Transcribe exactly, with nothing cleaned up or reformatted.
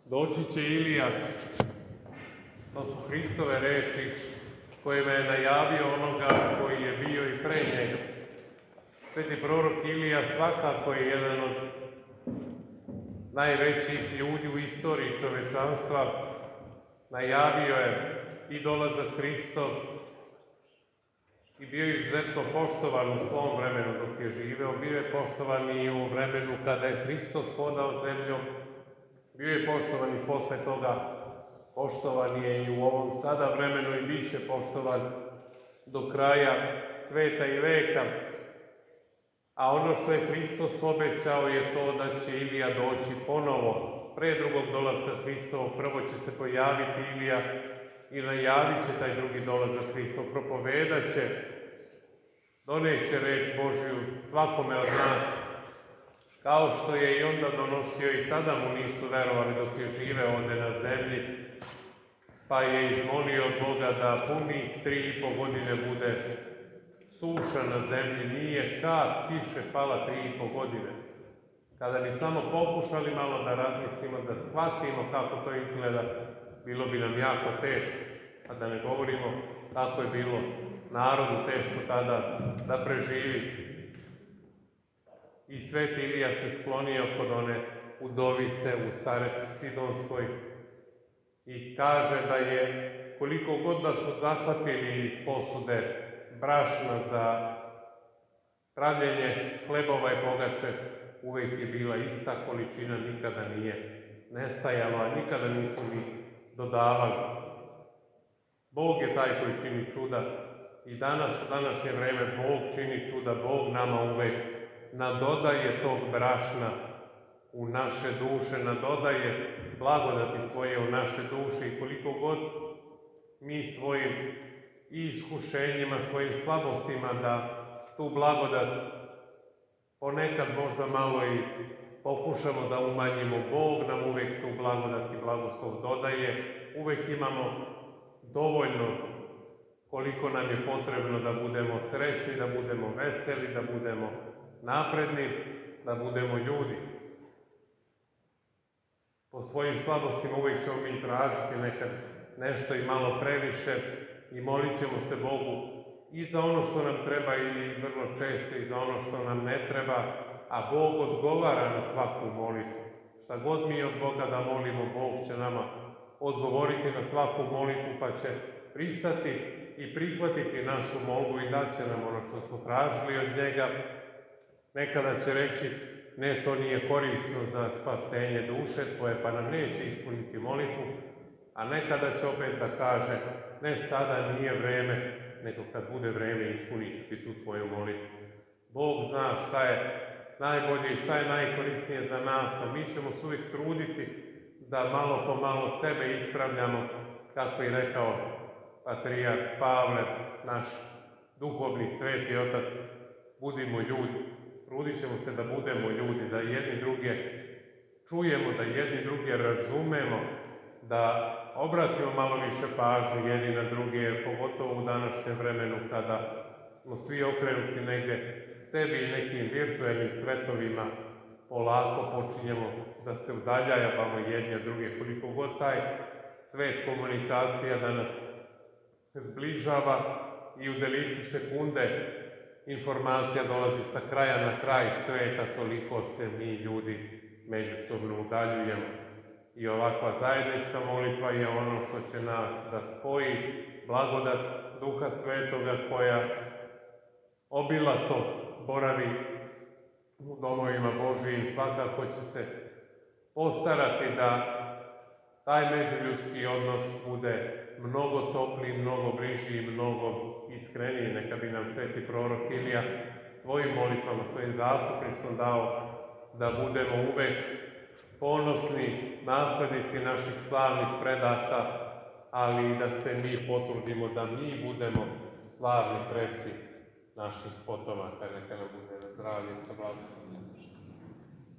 Doći će Ilija, to su Hristove reči kojima je najavio onoga koji je bio i pre njega. Sveti prorok Ilija svakako je jedan od najvećih ljudi u istoriji čovečanstva. Najavio je i dolazak Hristov i bio je izuzetno poštovan u svom vremenu dok je živeo. Bio je poštovan i u vremenu kada je Hristos hodao zemljom. Bio je poštovan i posle toga. Poštovan je i u ovom sada vremenu i bit će poštovan do kraja sveta i veka. A ono što je Hristos obećao je to da će Ilija doći ponovo. Pre drugog dolaska Hristova prvo će se pojaviti Ilija i najavit će taj drugi dolazak Hristov. Propovedat će, doneće reč Božju svakome od nas, kao što je i onda donosio i tada mu nisu verovali dok je živeo ovde na zemlji, pa je izmolio od Boga da punih tri i po godine bude suša na zemlji. Nije kap kiše pala tri i po godine. Kada bi samo pokušali malo da razmislimo, da shvatimo kako to izgleda, bilo bi nam jako teško. A da ne govorimo kako je bilo narodu teško tada da preživi. I sveti Ilija se sklonio kod one udovice u Sarepti Sidonskoj i kaže da je, koliko god da su zahvatili iz posude brašna za pravljenje hlebova i pogače, uvek je bila ista količina, nikada nije nestajala, a nikada nisu ni dodavali. Bog je taj koji čini čuda i danas, u današnje vreme, Bog čini čuda. Bog nama uvek nadodaje tog brašna u naše duše, nadodaje blagodati svoje u naše duše i koliko god mi svojim iskušenjima, svojim slabostima da tu blagodat ponekad možda malo i pokušamo da umanjimo, Bog nam uvek tu blagodat i blagoslov dodaje. Uvek imamo dovoljno koliko nam je potrebno da budemo srećni, da budemo veseli, da budemo napredni, da budemo ljudi. Po svojim slabostima uvek ćemo mi tražiti nekad nešto i malo previše i molit ćemo se Bogu i za ono što nam treba i vrlo često i za ono što nam ne treba, a Bog odgovara na svaku molitvu. Šta god mi od Boga da molimo, Bog će nama odgovoriti na svaku molitvu, pa će pristati i prihvatiti našu molbu i daće nam ono što smo tražili od njega. Nekada će reći, ne, to nije korisno za spasenje duše tvoje, pa nam neće ispuniti molitvu, a nekada će opet da kaže, ne, sada nije vreme, nego kad bude vreme ispunit ću ti tu tvoju molitvu. Bog zna šta je najbolje i šta je najkorisnije za nas, a mi ćemo se uvijek truditi da malo po malo sebe ispravljamo, kako je rekao patrijarh Pavle, naš duhovni sveti otac, budimo ljudi. Trudit ćemo se da budemo ljudi, da jedni druge čujemo, da jedni druge razumemo, da obratimo malo više pažnje jedni na druge, jer pogotovo u današnjem vremenu kada smo svi okrenuti negde sebi i nekim virtuelnim svetovima, polako počinjemo da se udaljavamo jedni od druge. Koliko god taj svet komunikacija da nas zbližava i u deliću sekunde informacija dolazi sa kraja na kraj sveta, toliko se mi ljudi međusobno udaljujemo. I ovakva zajednička molitva je ono što će nas da spoji, blagodat Duha Svetoga koja obilato boravi u domovima Božijim, svakako će se postarati da taj međuljudski odnos bude mnogo topliji, mnogo bliži i mnogo iskreniji. Neka bi nam sveti prorok Ilija svojim molitvama, svojim zastupništvom dao da budemo uvek ponosni naslednici naših slavnih predaka, ali i da se mi potrudimo da mi budemo slavni preci naših potomaka. Neka nam bude na zdravlje sa blagoslovom.